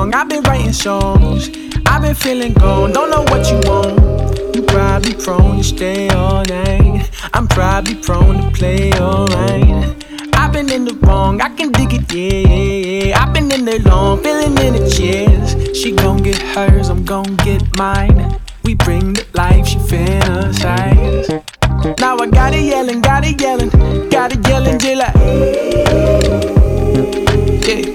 wrong. I've been writing songs, I've been feeling gone. Don't know what you want. You probably prone to stay all night. I'm probably prone to play alright. I've been in the wrong, I can dig it, yeah. I've been in there long, feeling in the chairs. She gon' get hers, I'm gon' get mine. We bring the life, she fantasize. Now I got it yelling, got it yelling, got it yelling till like, yeah.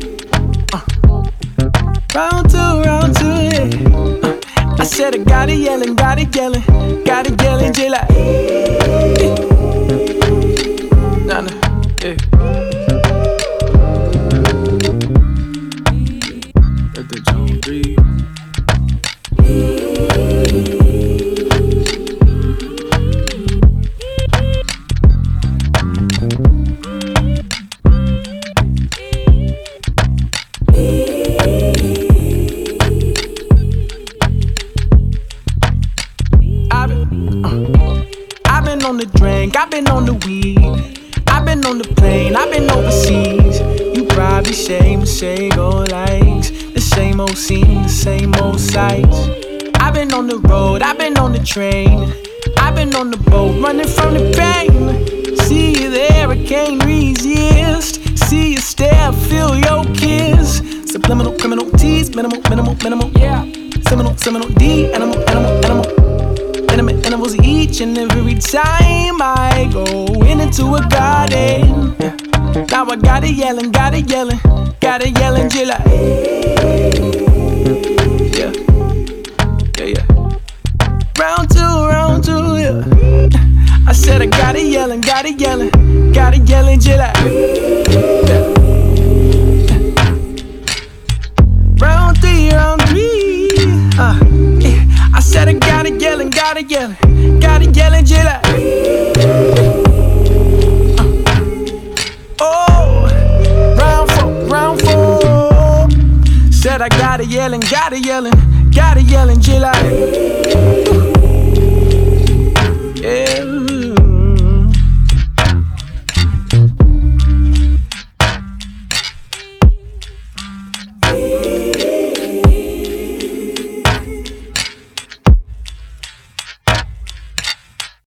Round two, yeah. I said I got it yelling, got it yelling, got it yelling till like, yeah. Nah, nah, yeah. Let the drum breathe. I've been on the drink, I've been on the weed, I've been on the plane, I've been overseas. You probably say Masego likes the same old scene, the same old sights. I've been on the road, I've been on the train, I've been on the boat, running from the pain. See you there, I can't resist. See you stare, feel your kiss. Subliminal, criminal, tease, minimal, yeah. Seminal, D, animal. Intimate animals each and every time I go into a garden. Yeah. Now I got it yelling, till I, yeah. Round two, yeah. I said I got it yelling, till I, yeah. Round three, yeah. I said I got it yelling, till I, oh, round four. Said I got it yelling, till I.